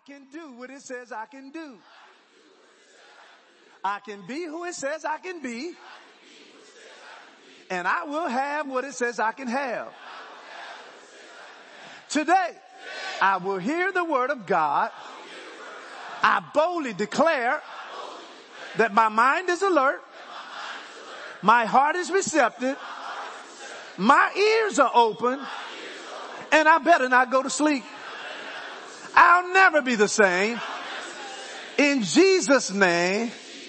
can do what it says I can do. I can be who it says I can be. And I will have what it says I can have. Today, I will hear the word of God. I boldly declare that my mind is alert. My heart is receptive. My ears are open. And I better not go to sleep. I'll never be the same. In Jesus' name,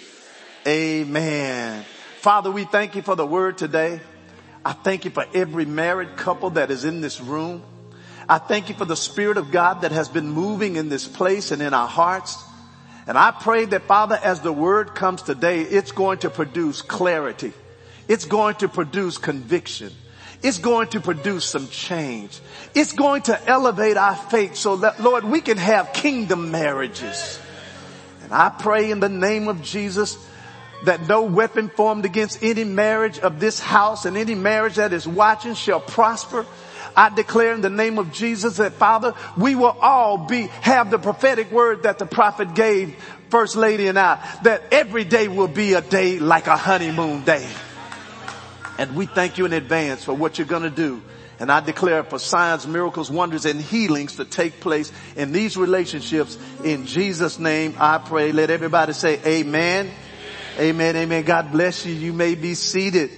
amen. Father, we thank you for the word today. I thank you for every married couple that is in this room. I thank you for the Spirit of God that has been moving in this place and in our hearts. And I pray that, Father, as the word comes today, it's going to produce clarity. It's going to produce conviction. It's going to produce some change. It's going to elevate our faith so that, Lord, we can have kingdom marriages. And I pray in the name of Jesus that no weapon formed against any marriage of this house and any marriage that is watching shall prosper. I declare in the name of Jesus that, Father, we will all have the prophetic word that the prophet gave First Lady and I, that every day will be a day like a honeymoon day. And we thank you in advance for what you're going to do. And I declare for signs, miracles, wonders, and healings to take place in these relationships. In Jesus' name, I pray. Let everybody say amen. Amen. Amen. God bless you. You may be seated.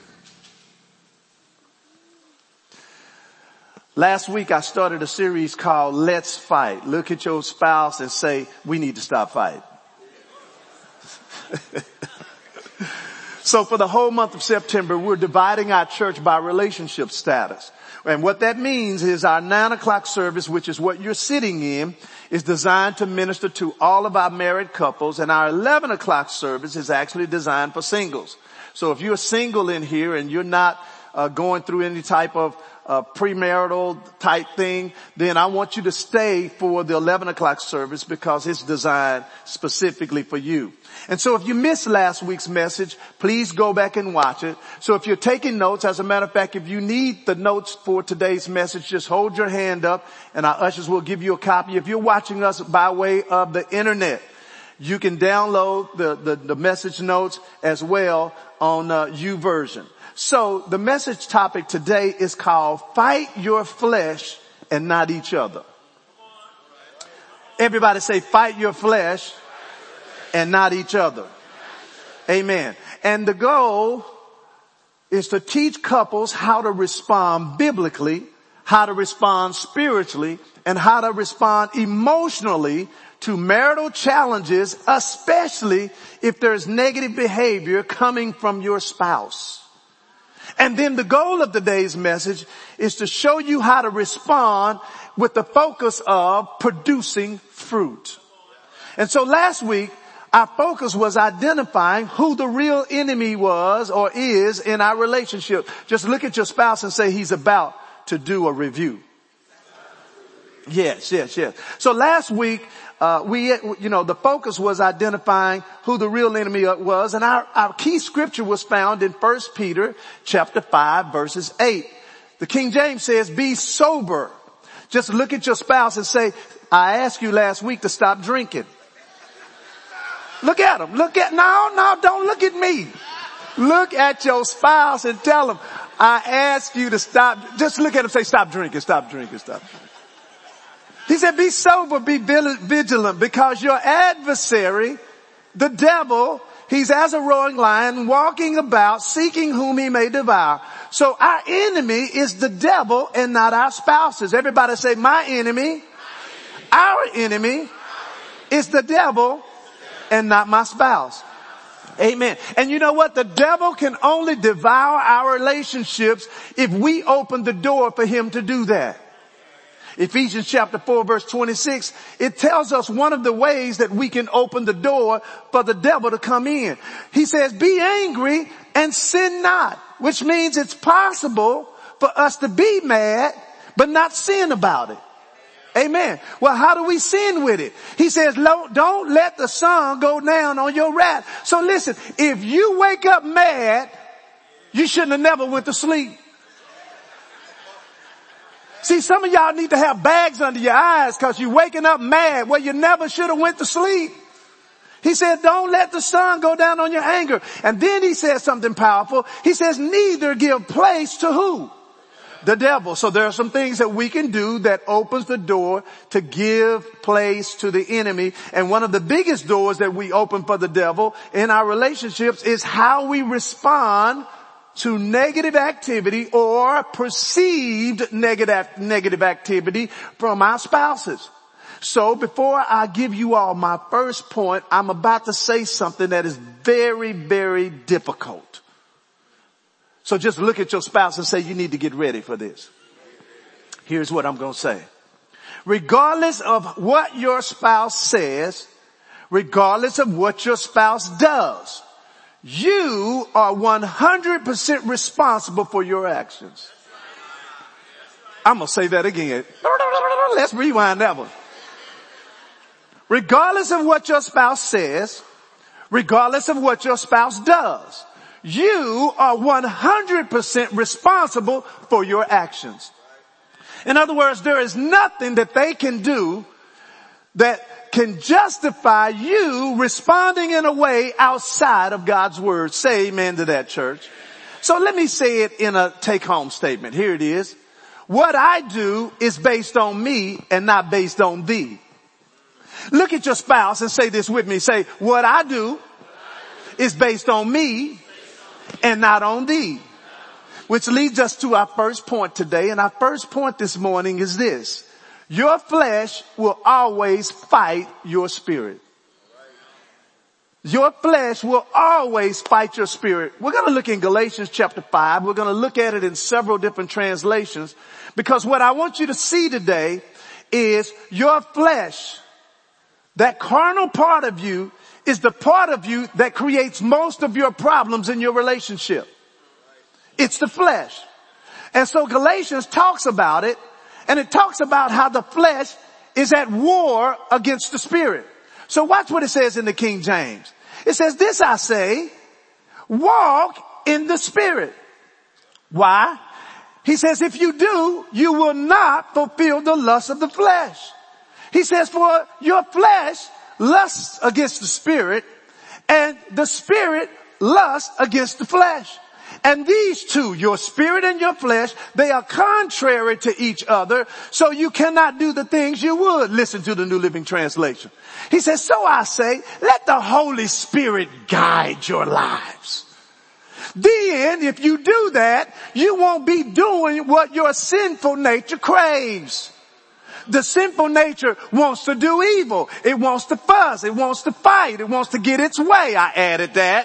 Last week I started a series called Let's Fight. Look at your spouse and say, we need to stop fighting. So for the whole month of September, we're dividing our church by relationship status. And what that means is our 9 o'clock service, which is what you're sitting in, is designed to minister to all of our married couples. And our 11 o'clock service is actually designed for singles. So if you're single in here and you're not going through any type of premarital type thing, then I want you to stay for the 11 o'clock service because it's designed specifically for you. And so if you missed last week's message, please go back and watch it. So if you're taking notes, as a matter of fact, if you need the notes for today's message, just hold your hand up and our ushers will give you a copy. If you're watching us by way of the internet, you can download the message notes as well on YouVersion. So the message topic today is called Fight Your Flesh and Not Each Other. Everybody say fight your flesh and not each other. Amen. And the goal is to teach couples how to respond biblically, how to respond spiritually, and how to respond emotionally to marital challenges, especially if there's negative behavior coming from your spouse. And then the goal of today's message is to show you how to respond with the focus of producing fruit. And so last week, our focus was identifying who the real enemy was or is in our relationship. Just look at your spouse and say he's about to do a review. Yes. So last week, the focus was identifying who the real enemy was. And our key scripture was found in 1 Peter chapter 5 verses 8. The King James says, be sober. Just look at your spouse and say, I asked you last week to stop drinking. Look at him. No, don't look at me. Look at your spouse and tell him, I asked you to stop. Just look at him and say, stop drinking. He said, be sober, be vigilant, because your adversary, the devil, he's as a roaring lion walking about seeking whom he may devour. So our enemy is the devil and not our spouses. Everybody say, my enemy, our enemy is the devil and not my spouse. Amen. And you know what? The devil can only devour our relationships if we open the door for him to do that. Ephesians chapter 4 verse 26, it tells us one of the ways that we can open the door for the devil to come in. He says, be angry and sin not, which means it's possible for us to be mad, but not sin about it. Amen. Well, how do we sin with it? He says, don't let the sun go down on your wrath. So listen, if you wake up mad, you shouldn't have never went to sleep. See, some of y'all need to have bags under your eyes because you're waking up mad where you never should have went to sleep. He said, don't let the sun go down on your anger. And then he says something powerful. He says, neither give place to who? The devil. So there are some things that we can do that opens the door to give place to the enemy. And one of the biggest doors that we open for the devil in our relationships is how we respond to negative activity or perceived negative activity from our spouses. So before I give you all my first point, I'm about to say something that is very, very difficult. So just look at your spouse and say, you need to get ready for this. Here's what I'm going to say. Regardless of what your spouse says, regardless of what your spouse does, you are 100% responsible for your actions. I'm going to say that again. Let's rewind that one. Regardless of what your spouse says, regardless of what your spouse does, you are 100% responsible for your actions. In other words, there is nothing that they can do that can justify you responding in a way outside of God's word. Say amen to that, church. So let me say it in a take-home statement. Here it is. What I do is based on me and not based on thee. Look at your spouse and say this with me. Say, what I do is based on me and not on thee. Which leads us to our first point today. And our first point this morning is this. Your flesh will always fight your spirit. Your flesh will always fight your spirit. We're going to look in Galatians chapter 5. We're going to look at it in several different translations. Because what I want you to see today is your flesh. That carnal part of you is the part of you that creates most of your problems in your relationship. It's the flesh. And so Galatians talks about it, and it talks about how the flesh is at war against the spirit. So watch what it says in the King James. It says, this I say, walk in the spirit. Why? He says, if you do, you will not fulfill the lust of the flesh. He says, for your flesh lusts against the spirit, and the spirit lusts against the flesh. And these two, your spirit and your flesh, they are contrary to each other, so you cannot do the things you would. Listen to the New Living Translation. He says, so I say, let the Holy Spirit guide your lives. Then, if you do that, you won't be doing what your sinful nature craves. The sinful nature wants to do evil. It wants to fuss. It wants to fight. It wants to get its way. I added that.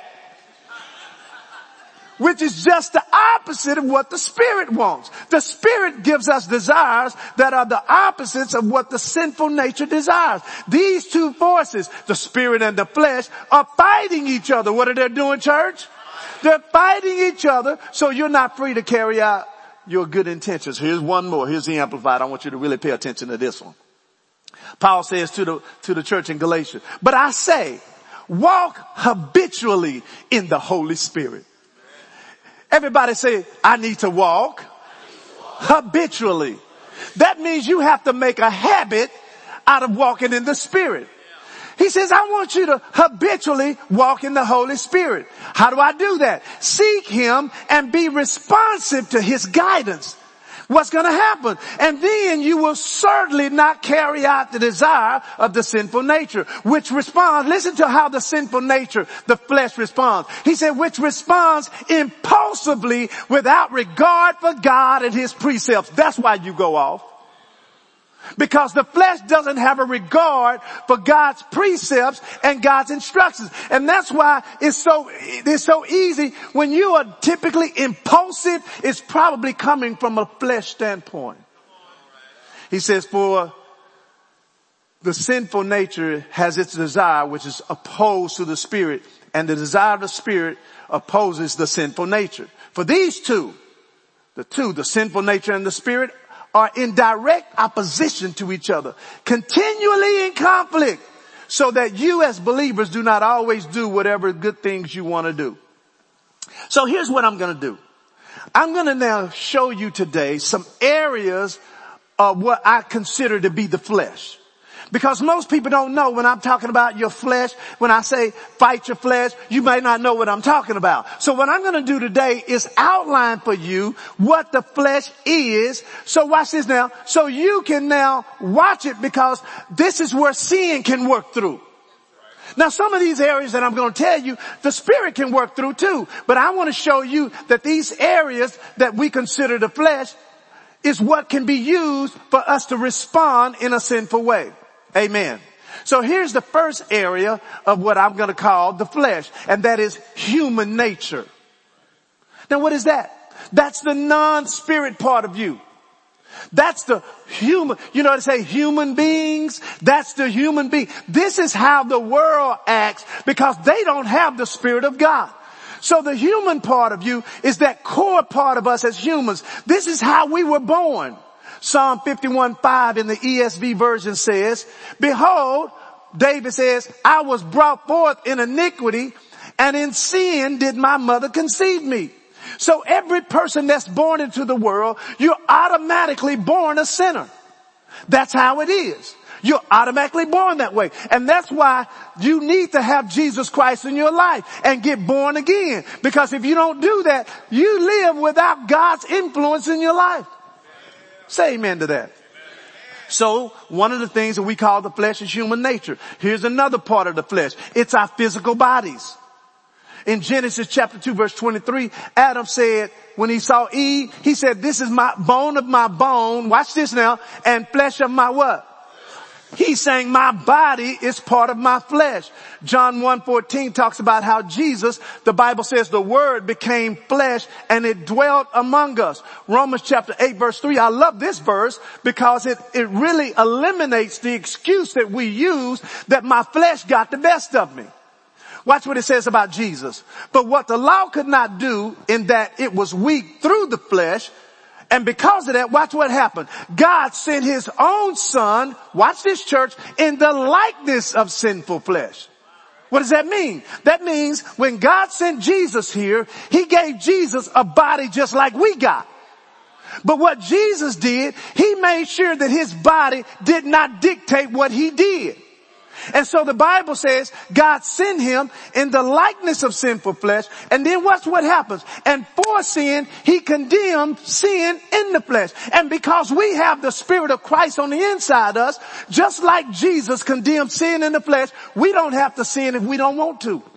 Which is just the opposite of what the Spirit wants. The Spirit gives us desires that are the opposites of what the sinful nature desires. These two forces, the Spirit and the flesh, are fighting each other. What are they doing, church? They're fighting each other, so you're not free to carry out your good intentions. Here's one more. Here's the Amplified. I want you to really pay attention to this one. Paul says to the church in Galatia, but I say, walk habitually in the Holy Spirit. Everybody say, I need to walk habitually. That means you have to make a habit out of walking in the Spirit. He says, I want you to habitually walk in the Holy Spirit. How do I do that? Seek Him and be responsive to His guidance. What's going to happen? And then you will certainly not carry out the desire of the sinful nature, which responds, listen to how the sinful nature, the flesh responds. He said, which responds impulsively without regard for God and His precepts. That's why you go off. Because the flesh doesn't have a regard for God's precepts and God's instructions. And that's why it's so easy. When you are typically impulsive, it's probably coming from a flesh standpoint. He says, for the sinful nature has its desire, which is opposed to the Spirit, and the desire of the Spirit opposes the sinful nature. For these two, the sinful nature and the Spirit, are in direct opposition to each other, continually in conflict, so that you as believers do not always do whatever good things you want to do. So here's what I'm going to do. I'm going to now show you today some areas what I consider to be the flesh. Because most people don't know when I'm talking about your flesh, when I say fight your flesh, you may not know what I'm talking about. So what I'm going to do today is outline for you what the flesh is. So watch this now. So you can now watch it, because this is where sin can work through. Now some of these areas that I'm going to tell you, the Spirit can work through too. But I want to show you that these areas that we consider the flesh is what can be used for us to respond in a sinful way. Amen. So here's the first area of what I'm going to call the flesh, and that is human nature. Now what is that? That's the non-spirit part of you. That's the human, you know, to say human beings, that's the human being. This is how the world acts, because they don't have the Spirit of God. So the human part of you is that core part of us as humans. This is how we were born. Psalm 51:5 in the ESV version says, behold, David says, I was brought forth in iniquity, and in sin did my mother conceive me. So every person that's born into the world, you're automatically born a sinner. That's how it is. You're automatically born that way. And that's why you need to have Jesus Christ in your life and get born again. Because if you don't do that, you live without God's influence in your life. Say amen to that. So one of the things that we call the flesh is human nature. Here's another part of the flesh. It's our physical bodies. In Genesis chapter 2 verse 23, Adam said, when he saw Eve, he said, this is my bone of my bone. Watch this now. And flesh of my what? He's saying my body is part of my flesh. John 1:14 talks about how Jesus, the Bible says, the Word became flesh and it dwelt among us. Romans chapter 8 verse 3. I love this verse because it really eliminates the excuse that we use that my flesh got the best of me. Watch what it says about Jesus. But what the law could not do, in that it was weak through the flesh, and because of that, watch what happened. God sent his own son, watch this church, in the likeness of sinful flesh. What does that mean? That means when God sent Jesus here, he gave Jesus a body just like we got. But what Jesus did, he made sure that his body did not dictate what he did. And so the Bible says God sent him in the likeness of sinful flesh. And then watch what happens. And for sin, he condemned sin in the flesh. And because we have the Spirit of Christ on the inside us, just like Jesus condemned sin in the flesh, we don't have to sin if we don't want to.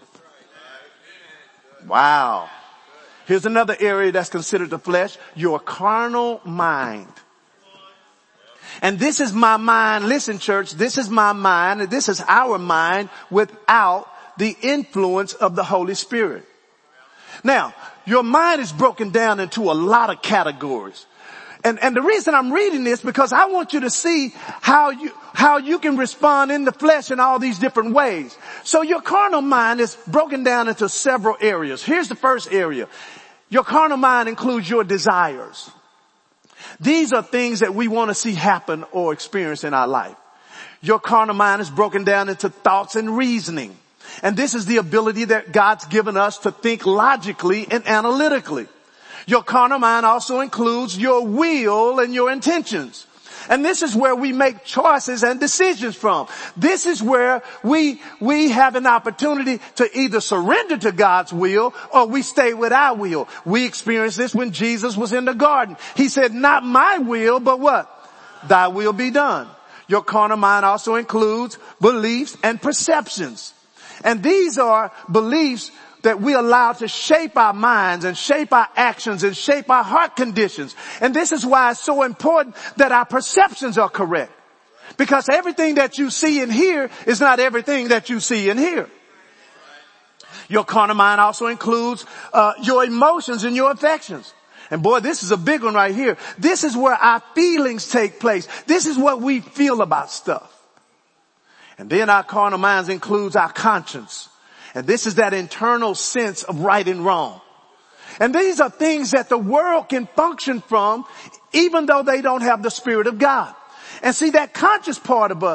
Wow. Here's another area that's considered the flesh, your carnal mind. And this is my mind, listen church, this is my mind, and this is our mind without the influence of the Holy Spirit. Now, your mind is broken down into a lot of categories. And the reason I'm reading this, because I want you to see how you can respond in the flesh in all these different ways. So your carnal mind is broken down into several areas. Here's the first area. Your carnal mind includes your desires. These are things that we want to see happen or experience in our life. Your carnal mind is broken down into thoughts and reasoning. And this is the ability that God's given us to think logically and analytically. Your carnal mind also includes your will and your intentions. And this is where we make choices and decisions from. This is where we have an opportunity to either surrender to God's will or we stay with our will. We experienced this when Jesus was in the garden. He said, not my will, but what? Thy will be done. Your carnal mind also includes beliefs and perceptions. And these are beliefs that we allow to shape our minds and shape our actions and shape our heart conditions. And this is why it's so important that our perceptions are correct. Because everything that you see and hear is not everything that you see and hear. Your carnal mind also includes your emotions and your affections. And boy, this is a big one right here. This is where our feelings take place. This is what we feel about stuff. And then our carnal minds includes our conscience. And this is that internal sense of right and wrong. And these are things that the world can function from, even though they don't have the Spirit of God. And see, that conscious part of us,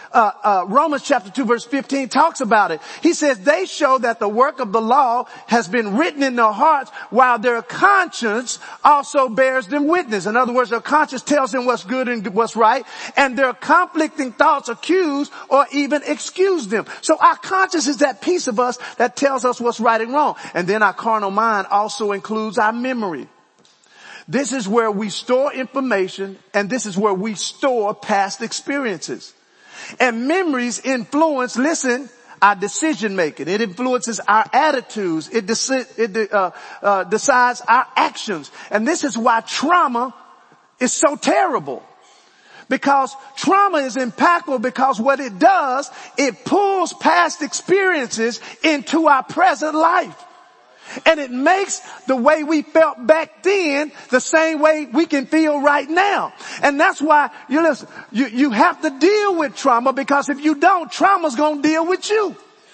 Romans chapter 2 verse 15 talks about it. He says they show that the work of the law has been written in their hearts while their conscience also bears them witness. In other words, their conscience tells them what's good and what's right, and their conflicting thoughts accuse or even excuse them. So our conscience is that piece of us that tells us what's right and wrong. And then our carnal mind also includes our memory. This is where we store information, and this is where we store past experiences. And memories influence, listen, our decision making. It influences our attitudes. It decides our actions. And this is why trauma is so terrible. Because trauma is impactful because what it does, it pulls past experiences into our present life. And it makes the way we felt back then the same way we can feel right now. And that's why, you have to deal with trauma, because if you don't, trauma's gonna deal with you.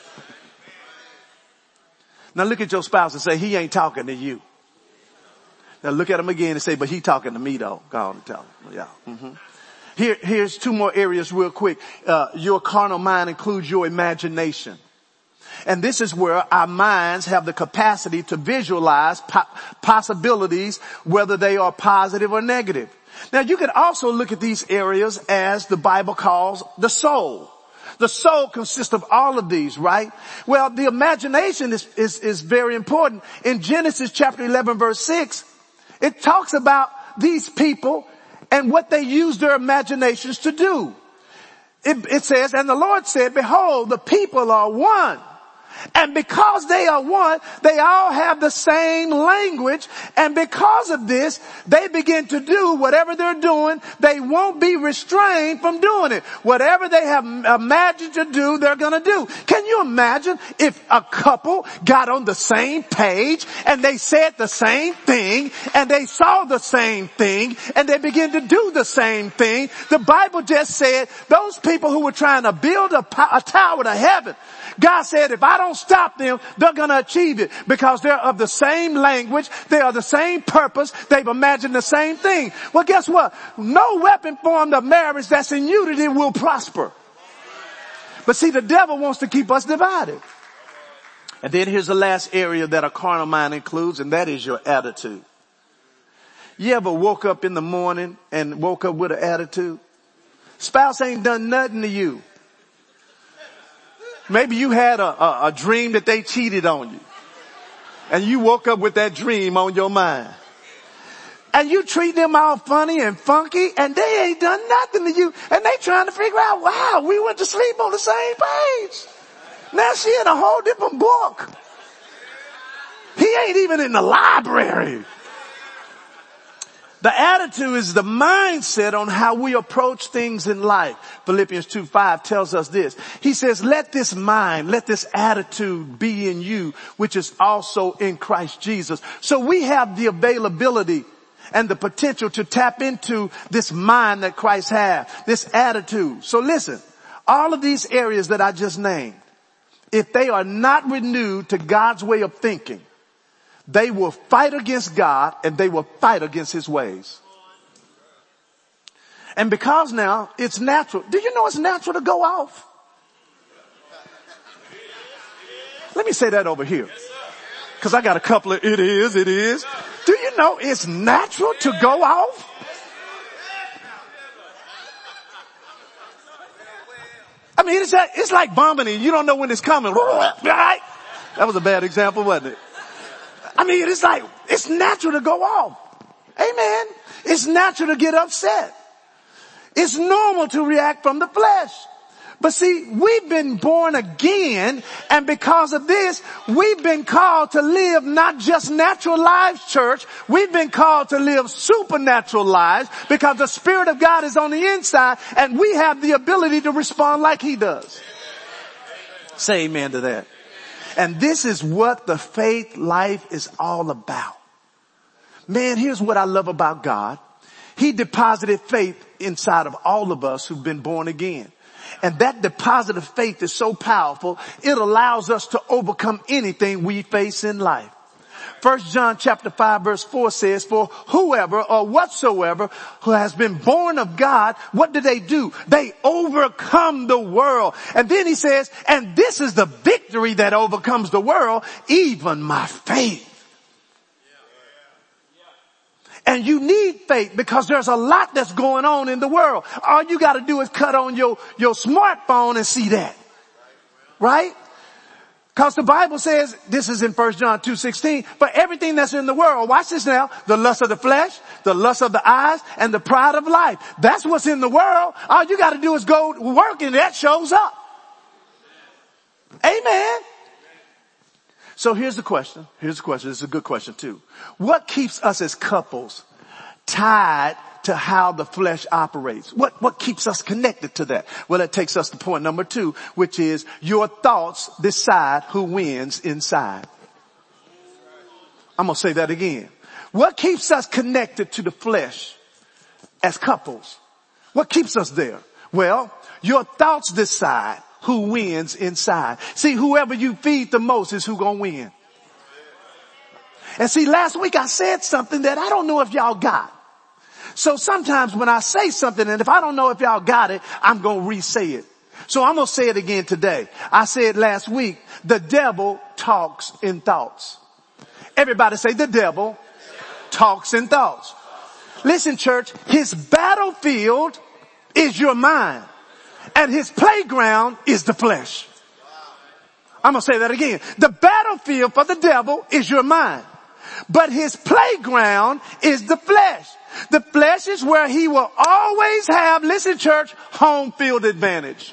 Now look at your spouse and say, he ain't talking to you. Now look at him again and say, but he talking to me though. Go on and tell him. Yeah. Mm-hmm. Here's two more areas real quick. Your carnal mind includes your imagination. And this is where our minds have the capacity to visualize possibilities, whether they are positive or negative. Now you can also look at these areas as the Bible calls the soul. The soul consists of all of these, right? Well, the imagination is very important. In Genesis chapter 11 verse 6, it talks about these people and what they use their imaginations to do. It says, and the Lord said, behold, the people are one. And because they are one, they all have the same language. And because of this, they begin to do whatever they're doing. They won't be restrained from doing it. Whatever they have imagined to do, they're going to do. Can you imagine if a couple got on the same page and they said the same thing and they saw the same thing and they began to do the same thing? The Bible just said those people who were trying to build a tower to heaven, God said, if I don't stop them, they're going to achieve it, because they're of the same language. They are the same purpose. They've imagined the same thing. Well, guess what? No weapon formed of marriage that's in unity will prosper. But see, the devil wants to keep us divided. And then here's the last area that a carnal mind includes, and that is your attitude. You ever woke up in the morning and woke up with an attitude? Spouse ain't done nothing to you. Maybe you had a dream that they cheated on you. And you woke up with that dream on your mind. And you treat them all funny and funky, and they ain't done nothing to you. And they trying to figure out, wow, we went to sleep on the same page. Now she in a whole different book. He ain't even in the library. The attitude is the mindset on how we approach things in life. Philippians 2:5 tells us this. He says, let this attitude be in you, which is also in Christ Jesus. So we have the availability and the potential to tap into this mind that Christ had, this attitude. So listen, all of these areas that I just named, if they are not renewed to God's way of thinking, they will fight against God and they will fight against his ways. And because now it's natural. Do you know it's natural to go off? Let me say that over here, because I got a couple of it is. Do you know it's natural to go off? I mean, it's like vomiting. You don't know when it's coming. Right? That was a bad example, wasn't it? I mean, it's natural to go off. Amen. It's natural to get upset. It's normal to react from the flesh. But see, we've been born again, and because of this, we've been called to live not just natural lives, church. We've been called to live supernatural lives, because the Spirit of God is on the inside, and we have the ability to respond like he does. Say amen to that. And this is what the faith life is all about. Man, here's what I love about God. He deposited faith inside of all of us who've been born again. And that deposit of faith is so powerful, it allows us to overcome anything we face in life. 1 John chapter 5 verse 4 says, for whoever or whatsoever who has been born of God, what do? They overcome the world. And then he says, and this is the victory that overcomes the world, even my faith. And you need faith because there's a lot that's going on in the world. All you got to do is cut on your smartphone and see that. Right? Because the Bible says, this is in 1 John 2:16, for everything that's in the world, watch this now, the lust of the flesh, the lust of the eyes, and the pride of life. That's what's in the world. All you got to do is go work and that shows up. Amen. So here's the question. This is a good question too. What keeps us as couples tied to how the flesh operates? What keeps us connected to that? Well, that takes us to point number 2, which is your thoughts decide who wins inside. I'm going to say that again. What keeps us connected to the flesh as couples? What keeps us there? Well, your thoughts decide who wins inside. See, whoever you feed the most is who gonna win. And see, last week I said something that I don't know if y'all got. So sometimes when I say something and if I don't know if y'all got it, I'm gonna re-say it. So I'm gonna say it again today. I said last week, the devil talks in thoughts. Everybody say the devil talks in thoughts. Listen, church, his battlefield is your mind. And his playground is the flesh. I'm going to say that again. The battlefield for the devil is your mind. But his playground is the flesh. The flesh is where he will always have, listen church, home field advantage.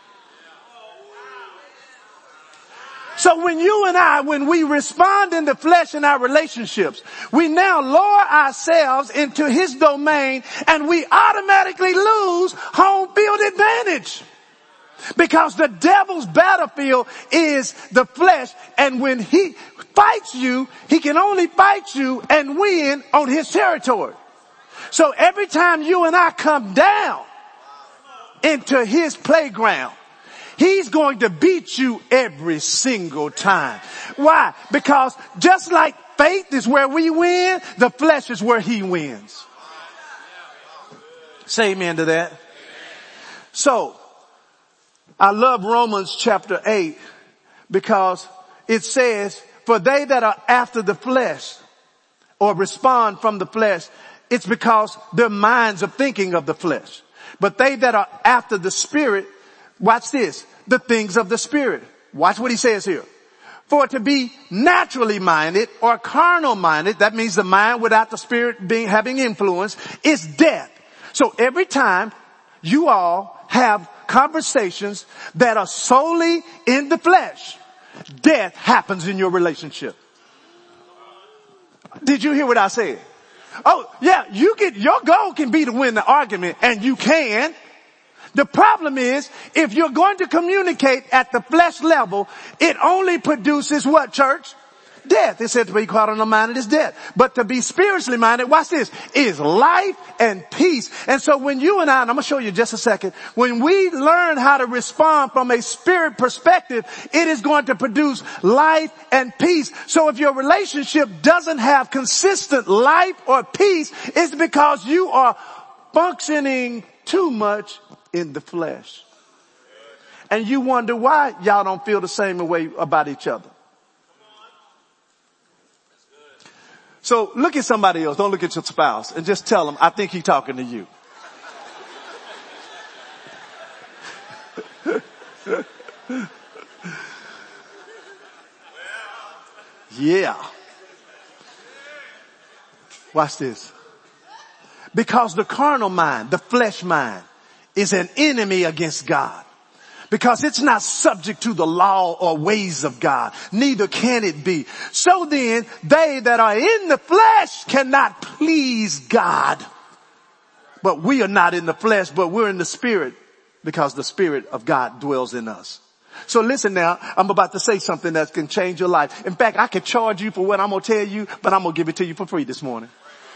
So when we respond in the flesh in our relationships, we now lower ourselves into his domain and we automatically lose home field advantage. Because the devil's battlefield is the flesh, and when he fights you, he can only fight you and win on his territory. So every time you and I come down into his playground, he's going to beat you every single time. Why? Because just like faith is where we win, the flesh is where he wins. Say amen to that. So, I love Romans chapter 8 because it says, for they that are after the flesh or respond from the flesh, it's because their minds are thinking of the flesh. But they that are after the spirit, watch this, the things of the spirit. Watch what he says here. For to be naturally minded or carnal minded, that means the mind without the spirit having influence, is death. So every time you all have conversations that are solely in the flesh, death happens in your relationship. Did you hear what I said? Oh yeah, your goal can be to win the argument, and you can. The problem is, if you're going to communicate at the flesh level, it only produces what, church? Death. It said to be carnal minded is death. But to be spiritually minded, watch this, is life and peace. And so when you and I'm going to show you in just a second, when we learn how to respond from a spirit perspective, it is going to produce life and peace. So if your relationship doesn't have consistent life or peace, it's because you are functioning too much in the flesh. And you wonder why y'all don't feel the same way about each other. So look at somebody else. Don't look at your spouse and just tell them, I think he's talking to you. Yeah. Watch this. Because the carnal mind, the flesh mind, is an enemy against God. Because it's not subject to the law or ways of God. Neither can it be. So then, they that are in the flesh cannot please God. But we are not in the flesh, but we're in the spirit, because the spirit of God dwells in us. So listen now, I'm about to say something that can change your life. In fact, I could charge you for what I'm going to tell you, but I'm going to give it to you for free this morning.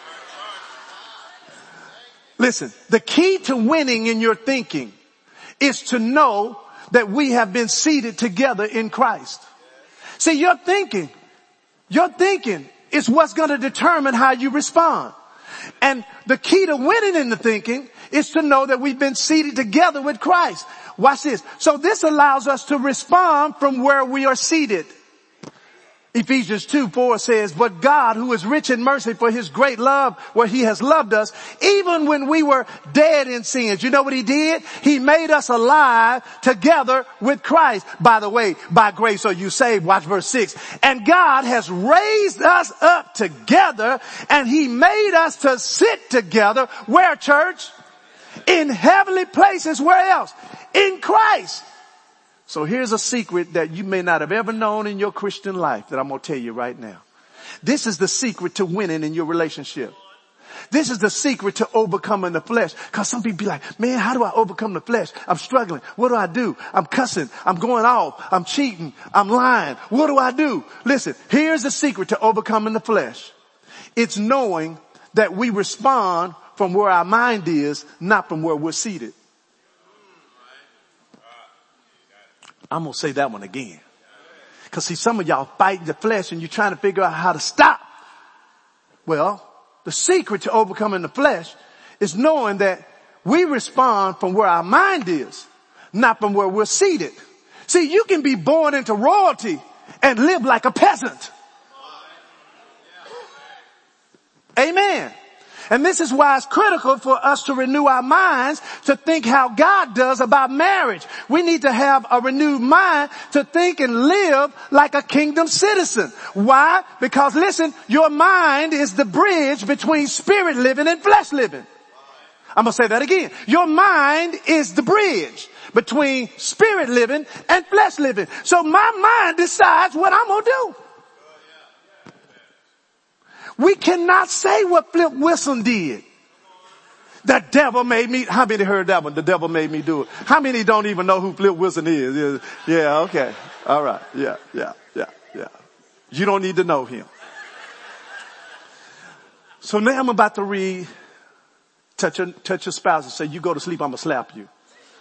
Listen, the key to winning in your thinking is to know that we have been seated together in Christ. See, your thinking is what's going to determine how you respond. And the key to winning in the thinking is to know that we've been seated together with Christ. Watch this. So this allows us to respond from where we are seated. Ephesians 2:4 says, but God, who is rich in mercy for his great love, where he has loved us, even when we were dead in sins. You know what he did? He made us alive together with Christ. By the way, by grace are you saved. Watch verse 6. And God has raised us up together, and he made us to sit together. Where, church? In heavenly places. Where else? In Christ. So here's a secret that you may not have ever known in your Christian life that I'm going to tell you right now. This is the secret to winning in your relationship. This is the secret to overcoming the flesh. Cause some people be like, man, how do I overcome the flesh? I'm struggling. What do? I'm cussing. I'm going off. I'm cheating. I'm lying. What do I do? Listen, here's the secret to overcoming the flesh. It's knowing that we respond from where our mind is, not from where we're seated. I'm going to say that one again. Cause see, some of y'all fighting the flesh and you're trying to figure out how to stop. Well, the secret to overcoming the flesh is knowing that we respond from where our mind is, not from where we're seated. See, you can be born into royalty and live like a peasant. Amen. And this is why it's critical for us to renew our minds to think how God does about marriage. We need to have a renewed mind to think and live like a kingdom citizen. Why? Because listen, your mind is the bridge between spirit living and flesh living. I'm going to say that again. Your mind is the bridge between spirit living and flesh living. So my mind decides what I'm going to do. We cannot say what Flip Wilson did. The devil made me. How many heard that one? The devil made me do it. How many don't even know who Flip Wilson is? Yeah, okay. All right. Yeah. You don't need to know him. So now I'm about to read, touch your spouse and say, you go to sleep, I'm going to slap you.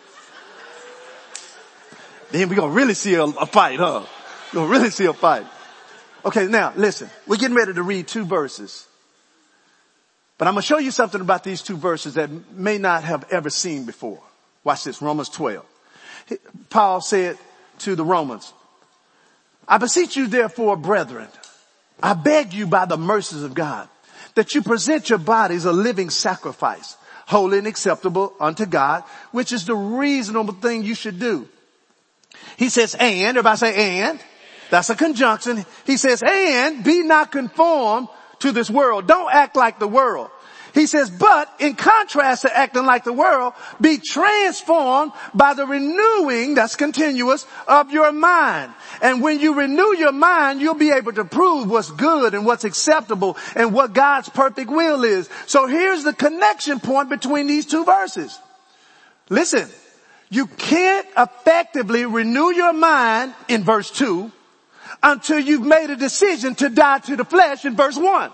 Then we're going to really see a fight, huh? We're going to really see a fight. Okay, now listen, we're getting ready to read 2 verses. But I'm going to show you something about these 2 verses that may not have ever seen before. Watch this, Romans 12. Paul said to the Romans, I beseech you therefore, brethren, I beg you by the mercies of God, that you present your bodies a living sacrifice, holy and acceptable unto God, which is the reasonable thing you should do. He says, and, everybody say and. That's a conjunction. He says, and be not conformed to this world. Don't act like the world. He says, but in contrast to acting like the world, be transformed by the renewing, that's continuous, of your mind. And when you renew your mind, you'll be able to prove what's good and what's acceptable and what God's perfect will is. So here's the connection point between these 2 verses. Listen, you can't effectively renew your mind in verse 2 until you've made a decision to die to the flesh in verse 1.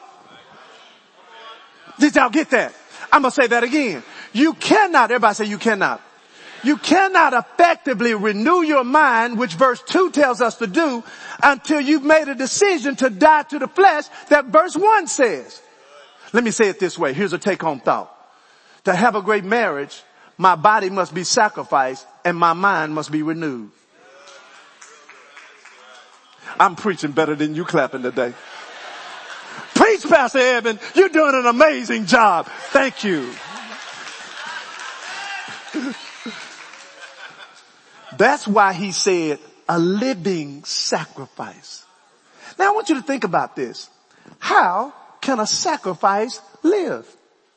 Did y'all get that? I'm going to say that again. You cannot, everybody say you cannot. You cannot effectively renew your mind, which verse 2 tells us to do, until you've made a decision to die to the flesh that verse 1 says. Let me say it this way. Here's a take-home thought. To have a great marriage, my body must be sacrificed and my mind must be renewed. I'm preaching better than you clapping today. Preach, Pastor Evan. You're doing an amazing job. Thank you. That's why he said a living sacrifice. Now I want you to think about this. How can a sacrifice live?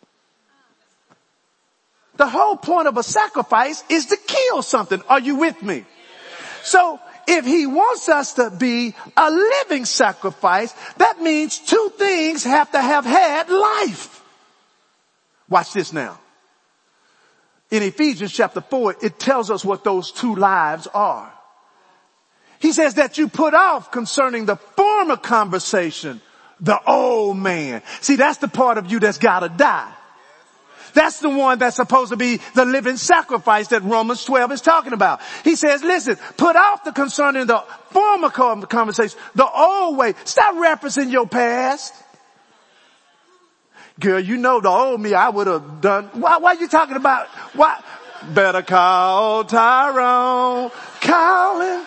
The whole point of a sacrifice is to kill something. Are you with me? So if he wants us to be a living sacrifice, that means 2 things have to have had life. Watch this now. In Ephesians chapter 4, it tells us what those 2 lives are. He says that you put off concerning the former conversation, the old man. See, that's the part of you that's got to die. That's the one that's supposed to be the living sacrifice that Romans 12 is talking about. He says, listen, put off the concern in the former conversation, the old way. Stop referencing your past. Girl, you know the old me I would have done. Why are you talking about? Why? Better call Tyrone. Call him.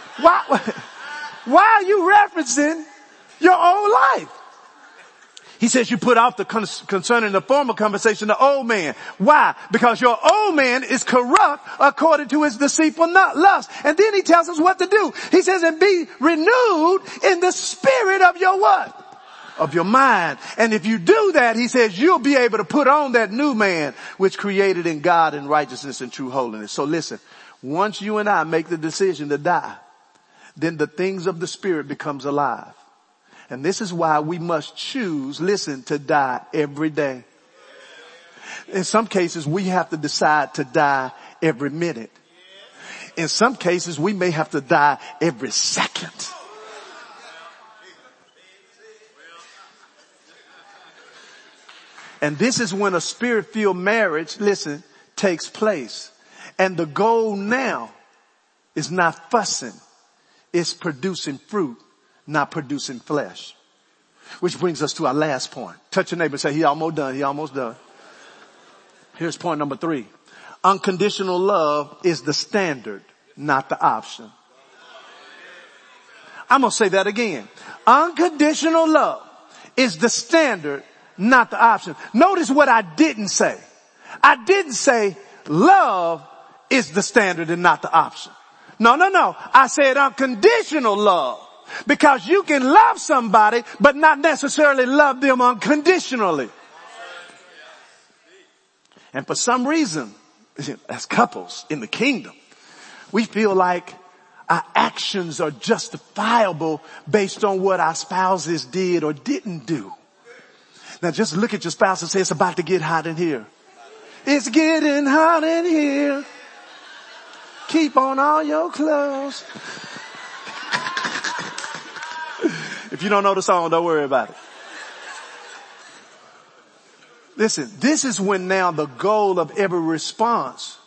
Why are you referencing your old life? He says you put off the concern in the former conversation, the old man. Why? Because your old man is corrupt according to his deceitful lust. And then he tells us what to do. He says, and be renewed in the spirit of your what? Of your mind. And if you do that, he says, you'll be able to put on that new man, which created in God in righteousness and true holiness. So listen, once you and I make the decision to die, then the things of the spirit becomes alive. And this is why we must choose, listen, to die every day. In some cases, we have to decide to die every minute. In some cases, we may have to die every second. And this is when a spirit-filled marriage, listen, takes place. And the goal now is not fussing. It's producing fruit, not producing flesh. Which brings us to our last point. Touch your neighbor and say, he almost done. He almost done. Here's point number 3. Unconditional love is the standard, not the option. I'm going to say that again. Unconditional love is the standard, not the option. Notice what I didn't say. I didn't say love is the standard and not the option. No. I said unconditional love. Because you can love somebody, but not necessarily love them unconditionally. And for some reason, as couples in the kingdom, we feel like our actions are justifiable based on what our spouses did or didn't do. Now just look at your spouse and say, it's about to get hot in here. It's getting hot in here. Keep on all your clothes. If you don't know the song, don't worry about it. Listen, this is when now the goal of every response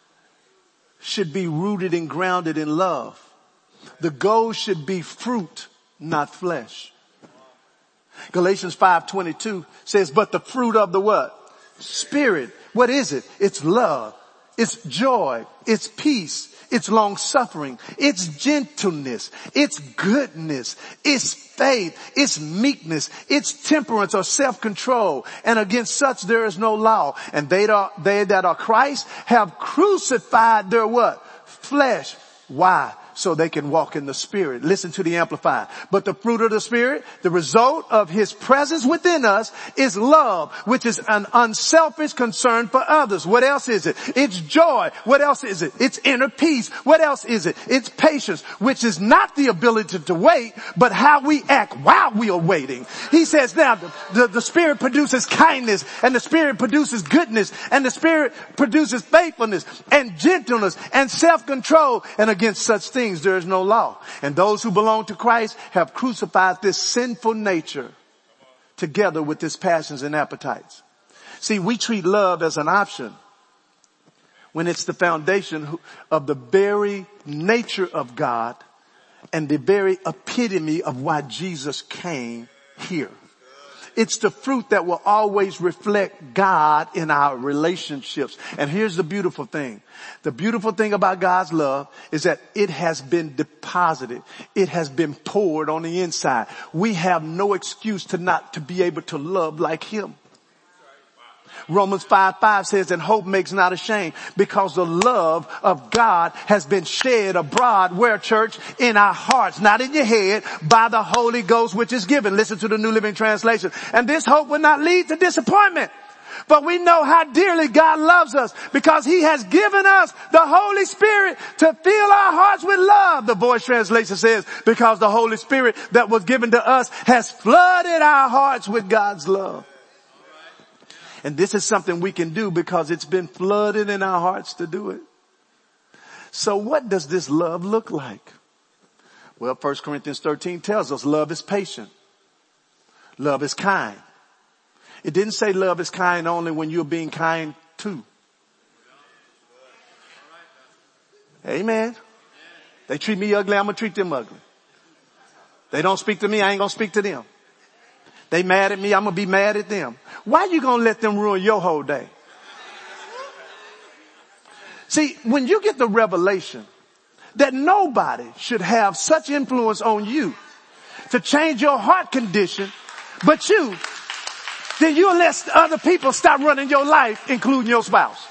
should be rooted and grounded in love. The goal should be fruit, not flesh. Galatians 5:22 says, but the fruit of the what? Spirit. What is it? It's love. It's joy. It's peace. It's long suffering. It's gentleness. It's goodness. It's faith. It's meekness. It's temperance or self-control. And against such there is no law. And they that are Christ have crucified their what? Flesh. Why? So they can walk in the Spirit. Listen to the Amplified. But the fruit of the Spirit, the result of His presence within us, is love, which is an unselfish concern for others. What else is it? It's joy. What else is it? It's inner peace. What else is it? It's patience, which is not the ability to wait, but how we act while we are waiting. He says now the Spirit produces kindness, and the Spirit produces goodness, and the Spirit produces faithfulness and gentleness and self-control, and against such things there is no law. And those who belong to Christ have crucified this sinful nature together with its passions and appetites. See, we treat love as an option when it's the foundation of the very nature of God and the very epitome of why Jesus came here. It's the fruit that will always reflect God in our relationships. And here's the beautiful thing. The beautiful thing about God's love is that it has been deposited. It has been poured on the inside. We have no excuse to be able to love like Him. Romans 5:5 says, and hope makes not ashamed, because the love of God has been shed abroad, where, church? In our hearts, not in your head, by the Holy Ghost which is given. Listen to the New Living Translation. And this hope will not lead to disappointment. But we know how dearly God loves us, because He has given us the Holy Spirit to fill our hearts with love. The Voice translation says, because the Holy Spirit that was given to us has flooded our hearts with God's love. And this is something we can do because it's been flooded in our hearts to do it. So what does this love look like? Well, 1 Corinthians 13 tells us love is patient. Love is kind. It didn't say love is kind only when you're being kind to. Amen. They treat me ugly, I'm going to treat them ugly. They don't speak to me, I ain't going to speak to them. They mad at me, I'm going to be mad at them. Why you going to let them ruin your whole day? See, when you get the revelation that nobody should have such influence on you to change your heart condition but you, then you'll let other people stop running your life, including your spouse.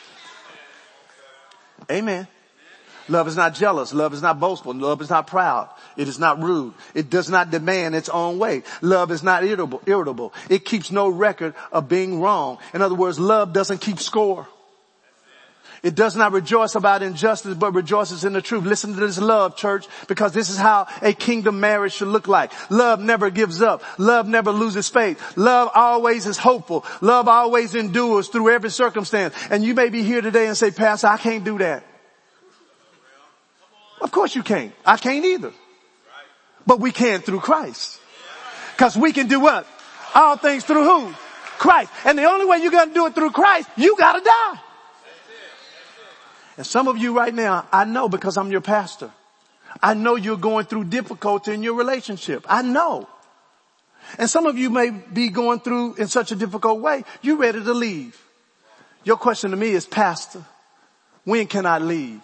Amen. Love is not jealous. Love is not boastful. Love is not proud. It is not rude. It does not demand its own way. Love is not irritable. It keeps no record of being wrong. In other words, love doesn't keep score. It does not rejoice about injustice, but rejoices in the truth. Listen to this love, church, because this is how a kingdom marriage should look like. Love never gives up. Love never loses faith. Love always is hopeful. Love always endures through every circumstance. And you may be here today and say, Pastor, I can't do that. Of course you can't. I can't either. But we can through Christ. Because we can do what? All things through who? Christ. And the only way you're going to do it through Christ, you got to die. And some of you right now, I know because I'm your pastor. I know you're going through difficulty in your relationship. I know. And some of you may be going through in such a difficult way, you're ready to leave. Your question to me is, Pastor, when can I leave?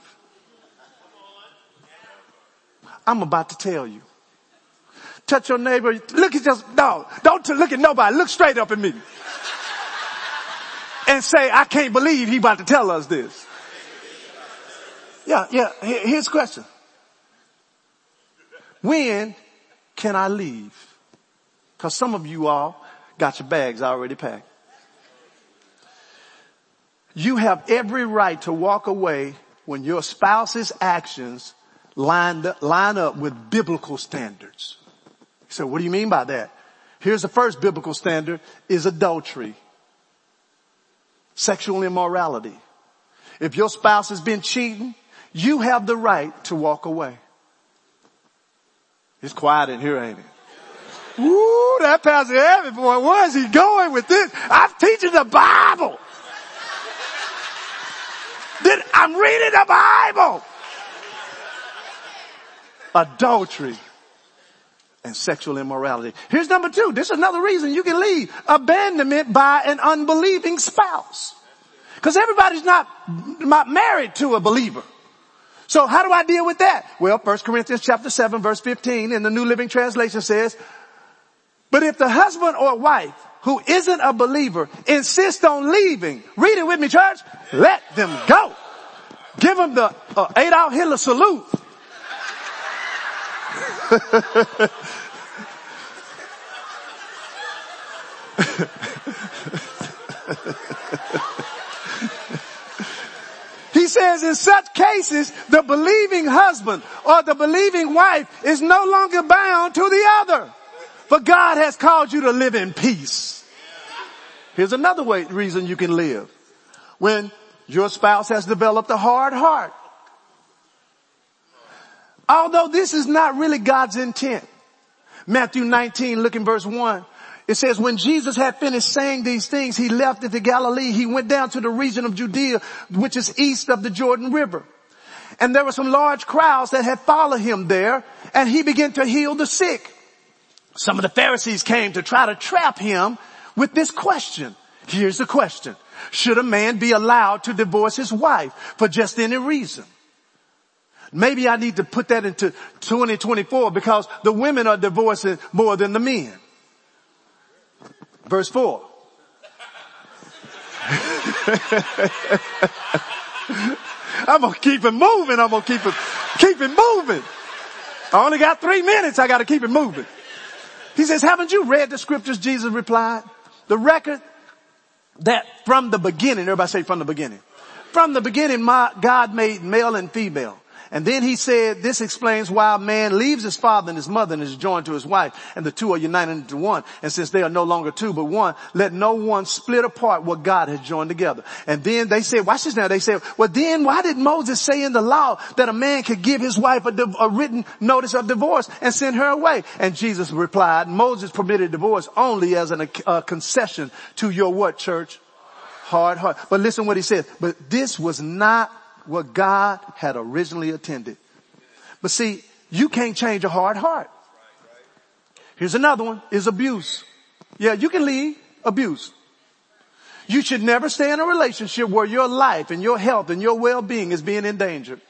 I'm about to tell you. Touch your neighbor. Look at just, no, don't look at nobody. Look straight up at me. And say, I can't believe he about to tell us this. Yeah. Here's the question. When can I leave? Because some of you all got your bags already packed. You have every right to walk away when your spouse's actions line up with biblical standards. So what do you mean by that? Here's the first biblical standard is adultery. Sexual immorality. If your spouse has been cheating, you have the right to walk away. It's quiet in here, ain't it? Ooh, that Pastor Evan, boy, where is he going with this? I'm teaching the Bible. I'm reading the Bible. Adultery and sexual immorality. Here's number 2. This is another reason you can leave. Abandonment by an unbelieving spouse. Because everybody's not married to a believer. So how do I deal with that? Well, 1 Corinthians chapter 7 verse 15 in the New Living Translation says, but if the husband or wife who isn't a believer insists on leaving, read it with me, church, let them go. Give them the Adolf Hitler salute. He says in such cases, the believing husband or the believing wife is no longer bound to the other. For God has called you to live in peace. Here's another reason you can live. When your spouse has developed a hard heart. Although this is not really God's intent. Matthew 19, look in verse 1. It says, when Jesus had finished saying these things, he left into Galilee. He went down to the region of Judea, which is east of the Jordan River. And there were some large crowds that had followed him there, and he began to heal the sick. Some of the Pharisees came to try to trap him with this question. Here's the question. Should a man be allowed to divorce his wife for just any reason? Maybe I need to put that into 2024 because the women are divorcing more than the men. Verse 4. I'm going to keep it moving. I'm going to keep it moving. I only got 3 minutes. I got to keep it moving. He says, haven't you read the scriptures? Jesus replied. The record that from the beginning, everybody say from the beginning. From the beginning, God made male and female. And then he said, this explains why a man leaves his father and his mother and is joined to his wife, and the two are united into one. And since they are no longer two but one, let no one split apart what God has joined together. And then they said, watch this now, they said, well then why did Moses say in the law that a man could give his wife a written notice of divorce and send her away? And Jesus replied, Moses permitted divorce only as a concession to your what, church? Hard heart. But listen what he said. But this was not what God had originally intended. But see, you can't change a hard heart. Here's another one, is abuse. Yeah, you can leave abuse. You should never stay in a relationship where your life and your health and your well-being is being endangered.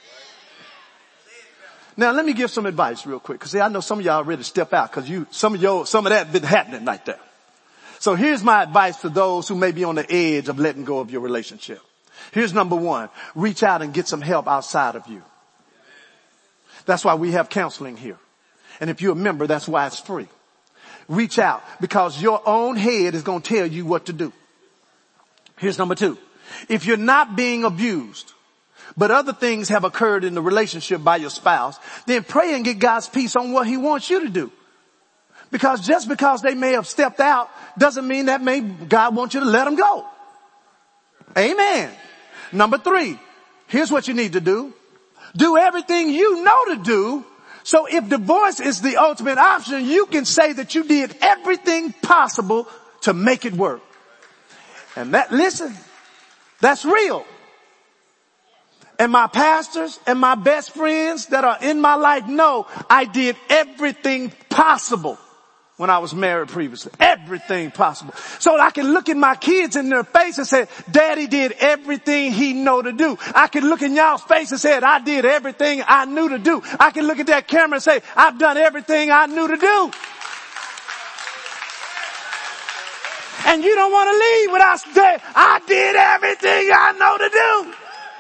Now let me give some advice real quick, because see, I know some of y'all ready to step out because some of that been happening right there. So here's my advice to those who may be on the edge of letting go of your relationship. Here's number one. Reach out and get some help outside of you. That's why we have counseling here. And if you're a member, that's why it's free. Reach out, because your own head is going to tell you what to do. Here's number two. If you're not being abused, but other things have occurred in the relationship by your spouse, then pray and get God's peace on what he wants you to do. Because just because they may have stepped out doesn't mean that God wants you to let them go. Amen. Number three, here's what you need to do. Do everything you know to do. So if divorce is the ultimate option, you can say that you did everything possible to make it work. And listen, that's real. And my pastors and my best friends that are in my life know I did everything possible when I was married previously. Everything possible. So I can look at my kids in their face and say, Daddy did everything he know to do. I can look in y'all's face and say, I did everything I knew to do. I can look at that camera and say, I've done everything I knew to do. And you don't want to leave without saying, I did everything I know to do.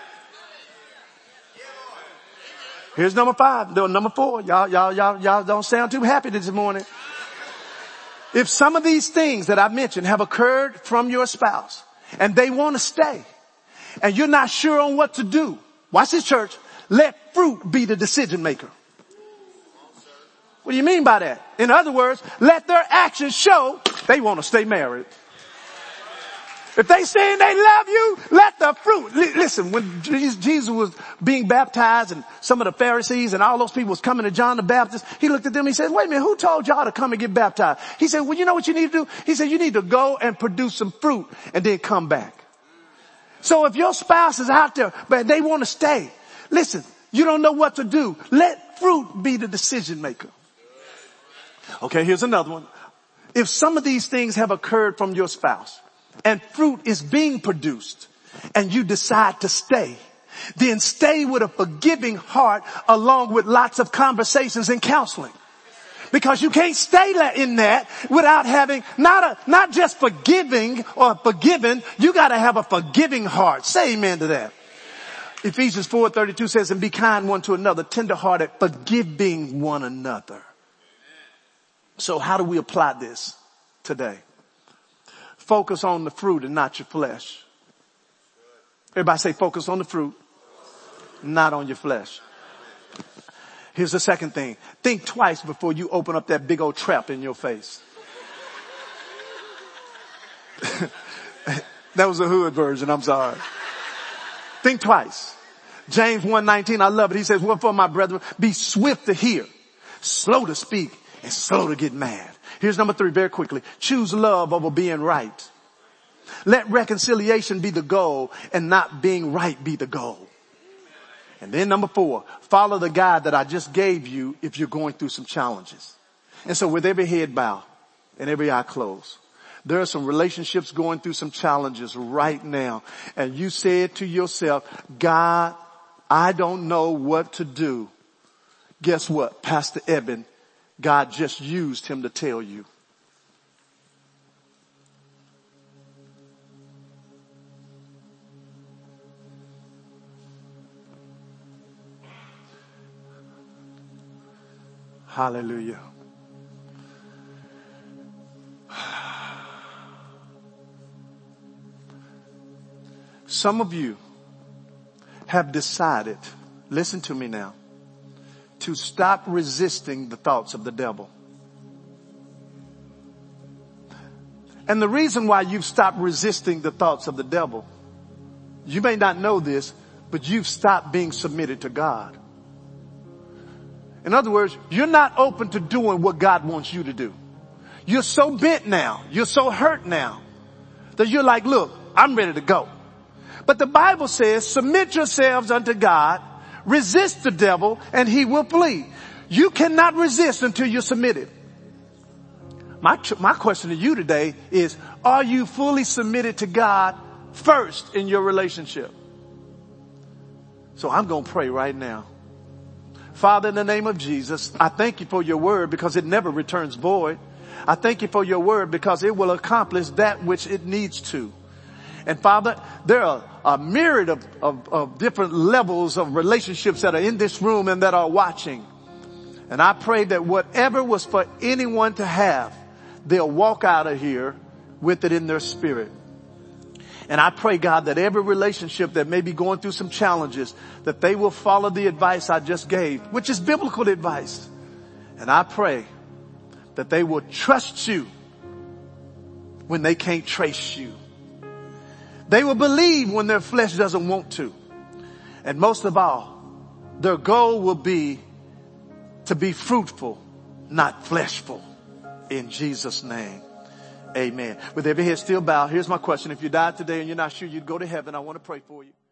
Here's number five. Number four. Y'all don't sound too happy this morning. If some of these things that I mentioned have occurred from your spouse and they want to stay and you're not sure on what to do, watch this, church. Let fruit be the decision maker. What do you mean by that? In other words, let their actions show they want to stay married. If they saying they love you, let the fruit. Listen, when Jesus was being baptized and some of the Pharisees and all those people was coming to John the Baptist, he looked at them and he said, wait a minute, who told y'all to come and get baptized? He said, well, you know what you need to do? He said, you need to go and produce some fruit and then come back. So if your spouse is out there, but they want to stay, listen, you don't know what to do. Let fruit be the decision maker. Okay, here's another one. If some of these things have occurred from your spouse, and fruit is being produced and you decide to stay, then stay with a forgiving heart along with lots of conversations and counseling. Because you can't stay in that without having not just forgiving or forgiven. You got to have a forgiving heart. Say amen to that. Ephesians 4:32 says, and be kind one to another, tenderhearted, forgiving one another. So how do we apply this today? Focus on the fruit and not your flesh. Everybody say focus on the fruit, not on your flesh. Here's the second thing. Think twice before you open up that big old trap in your face. That was a hood version. I'm sorry. Think twice. James 1:19, I love it. He says, wherefore my brethren, be swift to hear, slow to speak, and slow to get mad. Here's number three, very quickly. Choose love over being right. Let reconciliation be the goal and not being right be the goal. And then number four, follow the guide that I just gave you if you're going through some challenges. And so with every head bowed and every eye closed, there are some relationships going through some challenges right now. And you said to yourself, God, I don't know what to do. Guess what? Pastor Eben, God just used him to tell you. Hallelujah. Some of you have decided listen to me now, to stop resisting the thoughts of the devil. And the reason why you've stopped resisting the thoughts of the devil, you may not know this, but you've stopped being submitted to God. In other words, you're not open to doing what God wants you to do. You're so bent now, you're so hurt now, that you're like, look, I'm ready to go. But the Bible says, submit yourselves unto God, resist the devil, and he will flee. You cannot resist until you're submitted. My question to you today is, are you fully submitted to God first in your relationship? So I'm going to pray right now. Father, in the name of Jesus, I thank you for your word because it never returns void. I thank you for your word because it will accomplish that which it needs to. And Father, there are a myriad of different levels of relationships that are in this room and that are watching. And I pray that whatever was for anyone to have, they'll walk out of here with it in their spirit. And I pray, God, that every relationship that may be going through some challenges, that they will follow the advice I just gave, which is biblical advice. And I pray that they will trust you when they can't trace you. They will believe when their flesh doesn't want to. And most of all, their goal will be to be fruitful, not fleshful. In Jesus' name, amen. With every head still bowed, here's my question. If you died today and you're not sure you'd go to heaven, I want to pray for you.